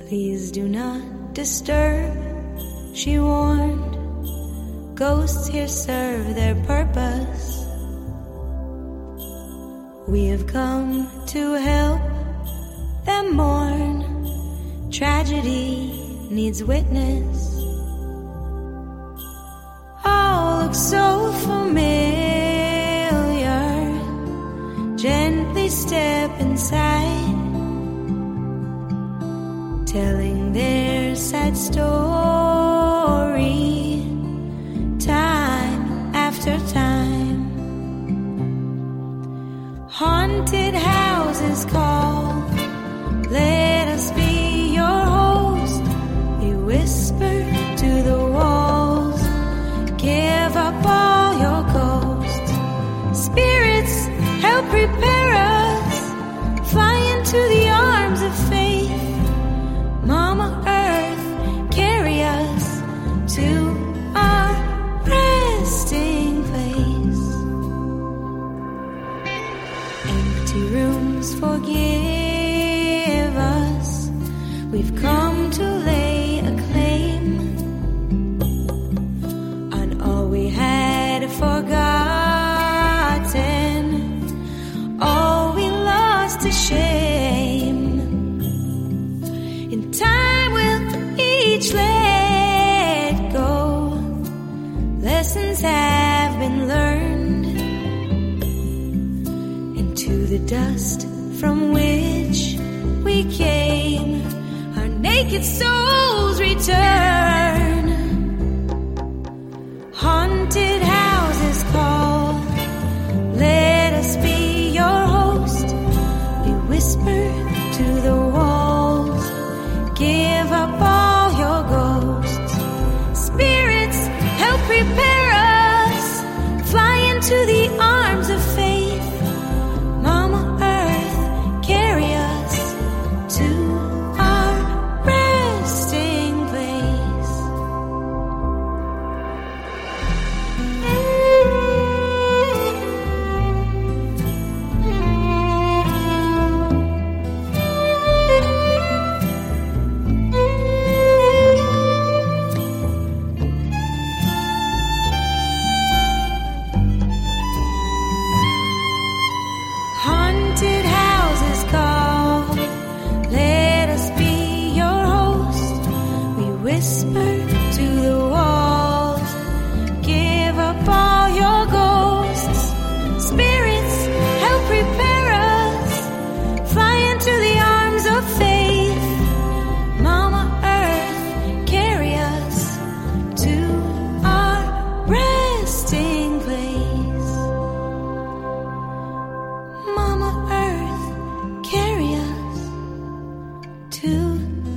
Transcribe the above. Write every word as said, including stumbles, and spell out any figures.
Please do not disturb, she warned. Ghosts here serve their purpose. We have come to help them mourn. Tragedy needs witness. All looks so familiar. Gently step inside, telling their sad story, time after time. Haunted houses call, let us be your host. We whisper to the walls, give up all your ghosts. Spirits help prepare us, fly into the arms of faith. Mama Earth, carry us to our resting place. Empty rooms, forgive us. We've come to lay a claim on all we had forgotten, all we lost to shame. In time we'll each let go. Lessons have been learned. Into the dust from which we came, our naked souls return. Haunted houses call, let us be your host. We whisper to the walls, give up all your ghosts. Spirits help prepare us, fly into the arms of faith. Mama Earth, carry us to our resting place. Haunted houses call, let us be your host. We whisper to the walls, give up all your ghosts. Spirits help prepare us, fly into the arms of faith. Mama Earth, carry us to our resting place. Mama Earth, carry us to